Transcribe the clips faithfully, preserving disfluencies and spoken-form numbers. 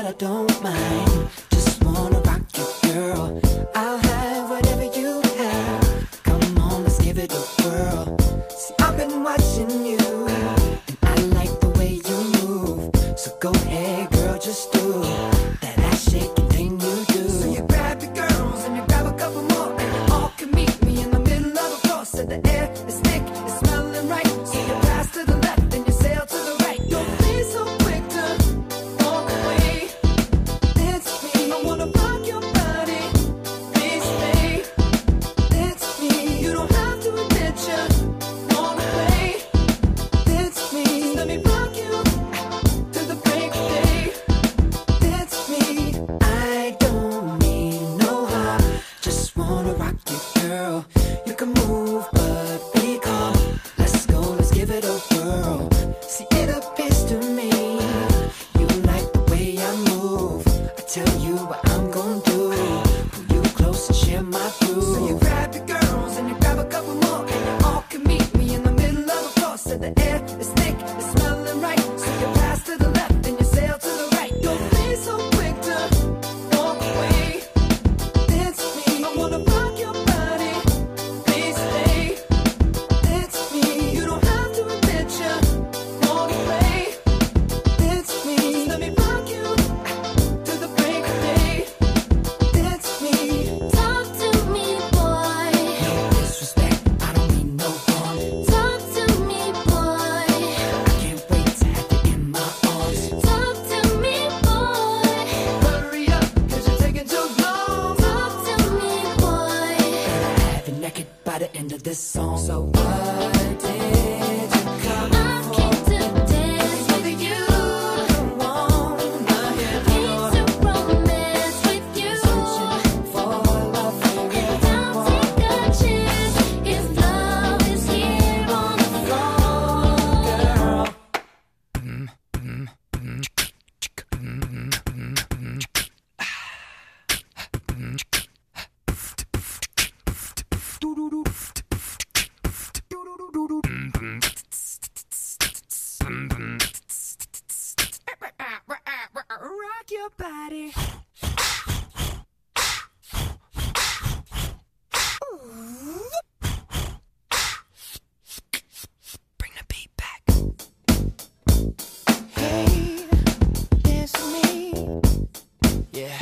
but I don't mind. Just wanna rock you, girl. I'll have whatever you have. Come on, let's give it a whirl. See, I've been watching you, and I like the way you move. So go ahead, girl, just do that ass shaking thing you do. So you grab your girls and you grab a couple more, and you all can meet me in the middle of the floor. So the air is thick, it's smelling right. So you pass to the left and you sail to the right. Don't be so quick to walk away. It's me, I wanna rock your body. Please stay. It's me, you don't have to admit you wanna play. It's me, let me rock you to the break of day. It's me, I don't mean no harm. Just wanna rock you, girl. You can move, but be calm. Let's go, let's give it a whirl. See, it appears to me you like the way I move. I tell you what I'm gonna do. Pull you close and share my groove. So you grab your girls and you grab a couple more, and you all can meet me in the middle of the floor. So the air is thick, it's smelling right. So you pass to the left and you sail to the right. Don't be so quick to walk away. It's me, I wanna rock your body. Please stay. It's me, you don't have to admit you wanna play. It's me, let me rock you to the break of day. It's me. Talk to me, boy. No disrespect, I don't mean no harm. Talk to me, boy. I can't wait to have you in my arms. Talk to me, boy. Hurry up, cause you're taking too long. Talk to me, boy. Better have you naked by the end of this song. So what did you come I came to dance with you. wanna hear? Came to romance with you. For love, And I'll take a chance if love is here on the floor. girl. Rock your body. Bring the beat back. Hey, it's me. Yeah.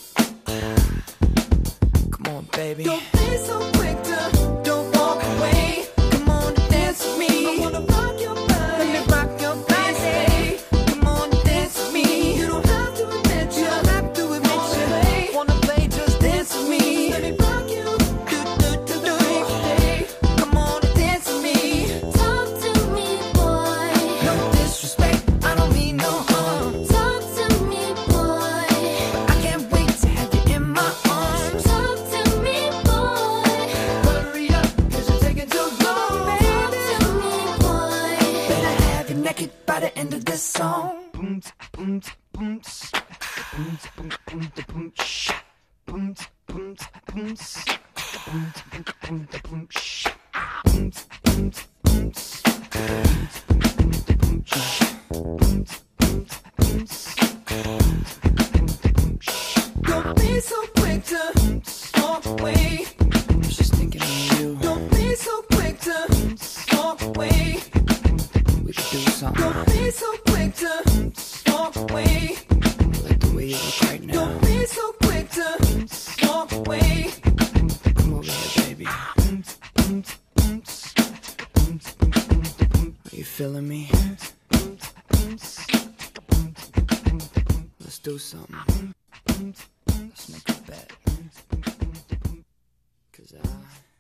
Come on, baby. Don't be so quick to don't walk away. Come on, dance with me. I wanna rock your body. Let me rock your body. Come on, dance with me. You don't have to admit you. Don't have to admit you. Play. Wanna play? Just dance with me. Let me rock you. Do do do do. Come on, dance with me. Talk to me, boy. No disrespect, I don't mean no harm. Talk to me, boy. I can't wait to have you in my arms. Talk to me, boy. Hurry up, cause you're taking too long, Talk baby. to me, boy. Better have you naked by the end of this song. Boom, boom, boom, boom, boom, boom, boom, boom, sh- boom, boom, boom, s- boom, boom, boom, boom, sh- boom, boom, boom, s- boom, boom, boom, sh- boom, boom, boom, s- boom, boom, boom, sh- Don't be so quick to walk away. I was just thinking of you. Don't be so quick to walk away. We could do something. Don't be so quick to walk away. I like the way you look right now. Don't be so quick to walk away. Come over here, baby. Are you feeling me? Let's do something. Let's make a bet. Cause I